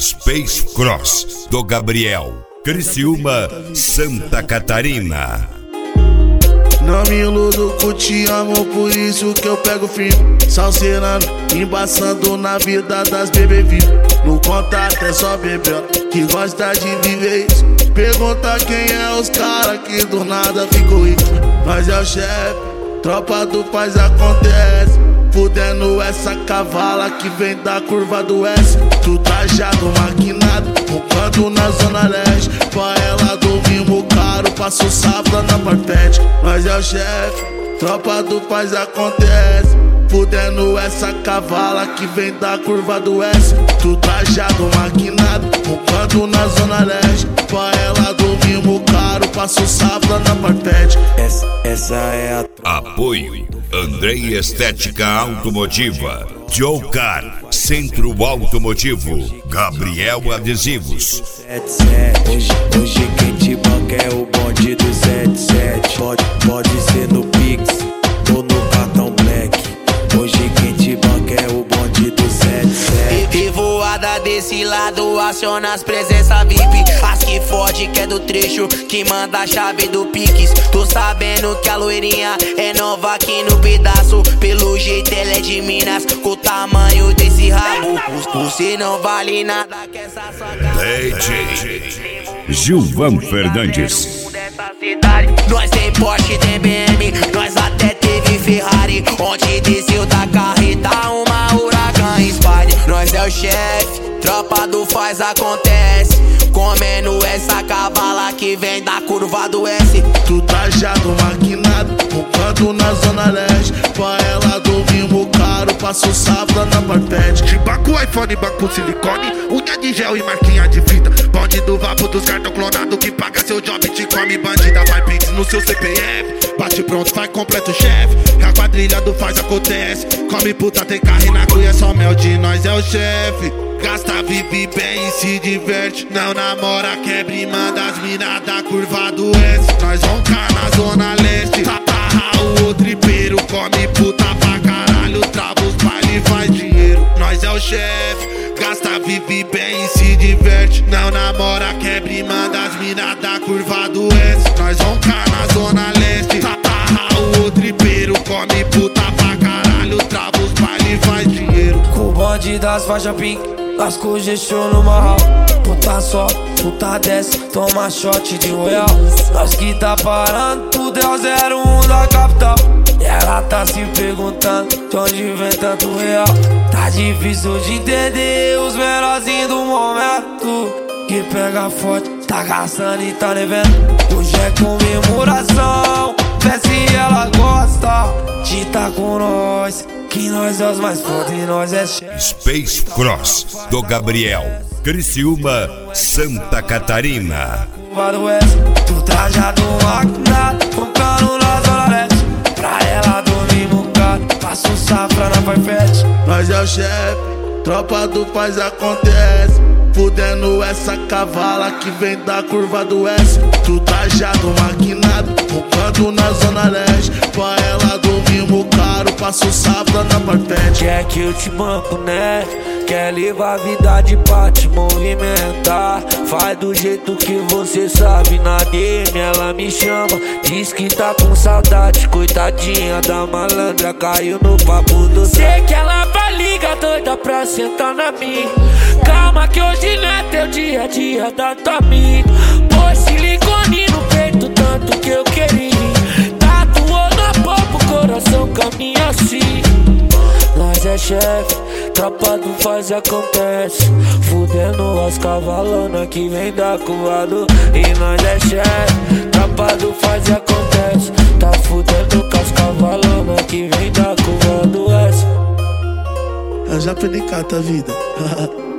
Space Cross do Gabriel, Criciúma, Santa Catarina. Não me iludo com te amo, por isso que eu pego firme, salseirando, embaçando na vida das bebê vivo. No contato é só bebê que gosta de viver isso. Pergunta quem é os cara que do nada ficou rico. Nós é o chefe, tropa do faz acontece. Fudendo essa cavala que vem da curva do S. Tu trajado, maquinado, roncando na zona leste. Pra ela dormimos caro, passo safra na parpete. Nós é o chefe, tropa do faz acontece. Fudendo essa cavala que vem da curva do S. Tu trajado, maquinado, roncando na zona leste. Pra ela dormimos caro, passo safra na parpete. Essa é a... Apoio Andrei Estética Automotiva, Joe Car, Centro Automotivo, Gabriel Adesivos. Hoje quem te banca é o bonde do 77. Pode ser no Pix ou no cartão Black. Hoje quem te banca é o bonde do 77. E voada desse lado, aciona as presenças VIP. As que fode que é do trecho, que manda a chave do Pix. Tô sabendo que a loirinha é nova aqui no pedaço. Pelo jeito ela é de Minas, com o tamanho desse rabo. Você não vale nada que essa soca. DJ Gilvan Fernandes. Nós tem Porsche, tem BM, nós até teve Ferrari. Onde desceu da carreta uma Huracan Spider. Nós é o chefe, tropa do faz acontece. Comendo essa cavala que vem da curva do S. Tu trajado, maquinado, roncando na zona leste. Pra ela dormimos caro, passo safra na parpete. De banco, iPhone, banco, silicone, unha de gel e marquinha de fita. Bonde do vapo dos cartão clonado que paga seu job, te come bandida. Vai Pix no seu CPF, bate pronto, faz completo chefe. A quadrilha do faz acontece. Come puta, tem carro e na cruz é só mel de nós é o chefe. Gasta, vive bem e se diverte. Não namora, quebra e manda as mina da curva do S. Nós vamos cá na zona leste. Taparra o tripeiro, come puta pra caralho. Trava os baile, faz dinheiro. Nós é o chefe. Gasta, vive bem e se diverte. Não namora, quebra e manda as mina da curva do S. Nós vamos cá na zona leste. Taparra o tripeiro, come puta pra caralho. Trava os baile, faz dinheiro. Com o bonde das faixas pink, lascou gestou no marral. Puta só, puta desce, toma shot de royal. Nós que tá parando, tudo é o 01 da capital. E ela tá se perguntando de onde vem tanto real. Tá difícil de entender os menorzinhos do momento. Que pega forte, tá gastando e tá devendo. Hoje é comemoração, vê se ela gosta de tá com nós. Que nós é os mais fortes e nós é chefe. Space Cross do Gabriel, Criciúma, Santa Catarina. Tu trajado, maquinado, focando na zona leste. Pra ela dormimos caro, passo safra na parpete. Nós é o chefe, tropa do faz acontece. Fudendo essa cavala que vem da curva do S. Tu trajado, maquinado, roncando na zona leste. Pra ela dormimos caro, passo safra na parpete. Quer que eu te banco, né? Quer levar a vida de pra te movimentar. Faz do jeito que você sabe. Na DM ela me chama, diz que tá com saudade. Coitadinha da malandra, caiu no papo do... Sei que ela vai ligar doida pra sentar na minha. Calma que hoje não é teu dia a dia da tua amiga. Pôs silicone no peito tanto que eu queria. Tatuou na boca o coração caminha assim. Nós é chefe, tropa do faz acontece. Fudendo as cavalonas que vem da curva do... E nós é chefe, tropa do faz acontece. Tá fudendo com as cavalonas que vem da curva do S. Eu já aprendi cata a vida.